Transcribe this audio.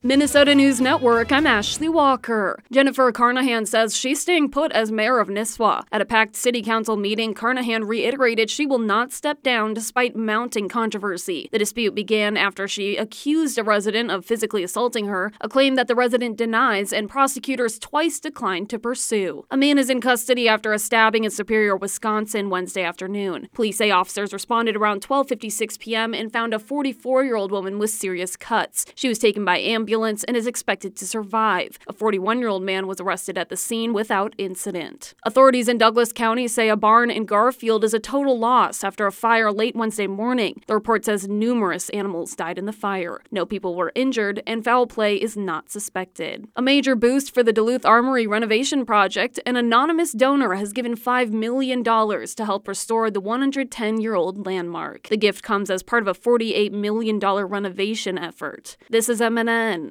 Minnesota News Network, I'm Ashley Walker. Jennifer Carnahan says she's staying put as mayor of Nisswa. At a packed city council meeting, Carnahan reiterated she will not step down despite mounting controversy. The dispute began after she accused a resident of physically assaulting her, a claim that the resident denies and prosecutors twice declined to pursue. A man is in custody after a stabbing in Superior, Wisconsin Wednesday afternoon. Police say officers responded around 12:56 p.m. and found a 44-year-old woman with serious cuts. She was taken by ambulance and is expected to survive. A 41-year-old man was arrested at the scene without incident. Authorities in Douglas County say a barn in Garfield is a total loss after a fire late Wednesday morning. The report says numerous animals died in the fire. No people were injured, and foul play is not suspected. A major boost for the Duluth Armory renovation project, an anonymous donor has given $5 million to help restore the 110-year-old landmark. The gift comes as part of a $48 million renovation effort. This is MNN.